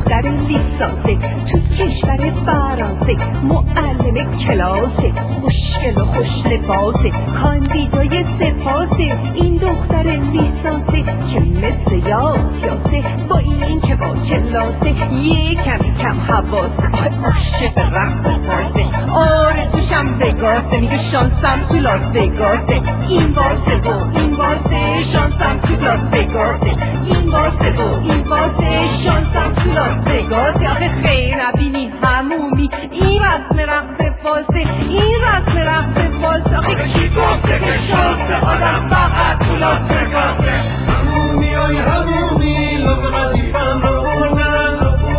دختر لیسانسه تو کشور فرانسه، معلم کلاسه، خوشگل و خوش لباسه، کاندیدای سپاسه. این دختر لیسانسه که مثل یاسیاسه، با این که با کلاسه یه کمی کم حواسه. عاشق رقص فارسه، آرزوشم وگاسه، میگه شانسم تو لاس وگاسه. این واسه و این واسه شانسم تو لاس وگاسه، این واسه و این واسه شانسم تو لاس وگاسه. آخه خیر نبینی همومی این رسم رقص فارسه، این رسم رقص فارسه. آخه کی گفته که شانس آدم فقط تو لاس وگاسه؟ همومی آی همومی لطف قدیفم رو بردن.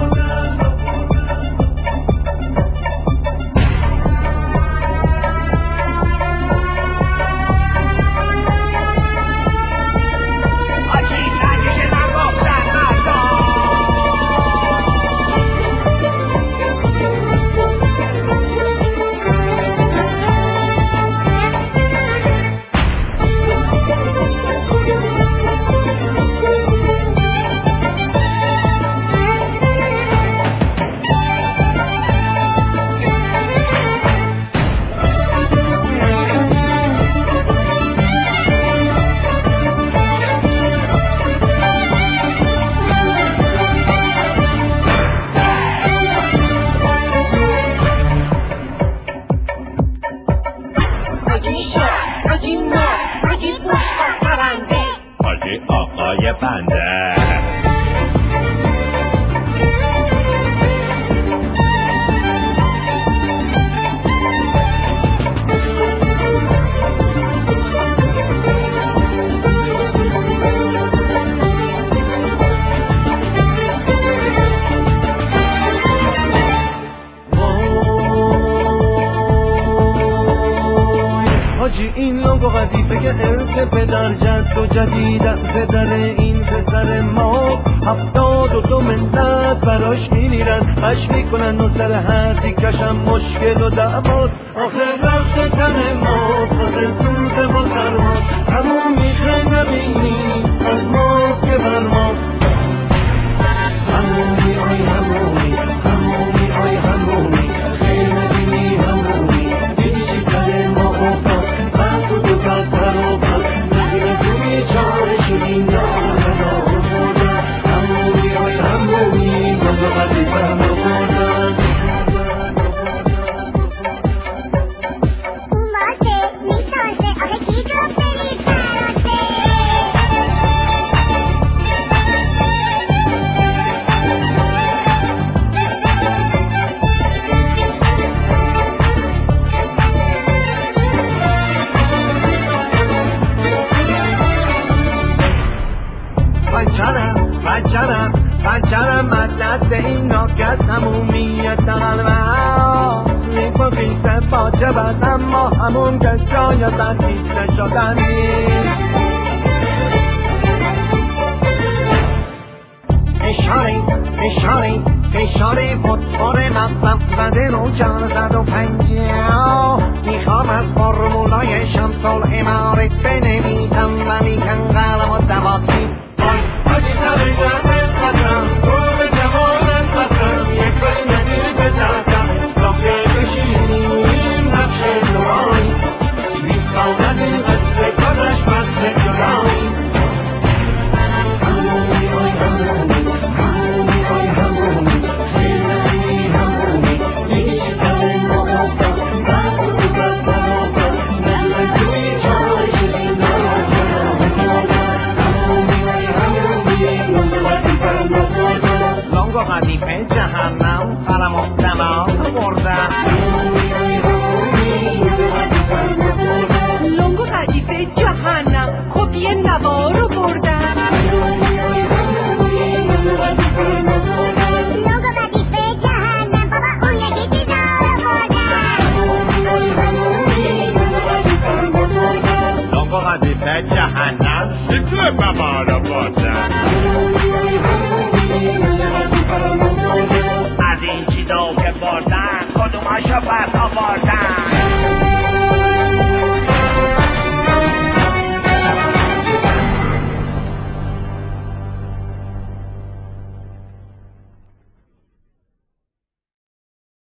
این لنگو قدیفه که ارث پدر جد و جدیدن پدر این پسر ما 72 ملت براش میمیرن، خش میکنن و سر هر دیکشم مشکل و دعواست. آخر رفت تن ما آخر سوزه و سرماست، همون میخه نبینی از ما که بر ماست. همونی آی همونی، همونی آی همونی، خیلی نبینی همونی، دیشی تن ما افتاد بس و دو بس هر و بس، نگیره توی چاره شدیم دارم رو بردن. همونی آی همونی، بزا قدیفم رو بردن. این باشه میسانسه، آخه کی گفته میفرانسه؟ پنچرم مدد این ناکت همومیت قلبم میپا خیسه با جبت، اما همون کس جای برکیسه شدن نیست. اشاره فوتبال مصرف زده رو جان زد و پنجاه، میخوام از فرمولای شمس الامارت بنویسم ولی کن قلم و دواتیم. آجی سر جمعت قدم روم جوانت قدم، یک بش ندیر بزدم راقه بشینیم نقش نورانی، بیستانت این قصه کدش بسته جرانی. همونی آی همونی، همونی آی همونی، خیلی همونی، دیشی تن ما افتاد بس و بس هر و بس، نگیره توی چاره شدیم دارم. لنگو قدیفه جهنم قلم و دماغ بردن. لنگو قدیفه جهنم خب یه نوارو بردن. لنگو قدیفه جهنم بابا اون یکی چیزارو بردن. لنگو قدیفه جهنم شکل بابا رو بردن.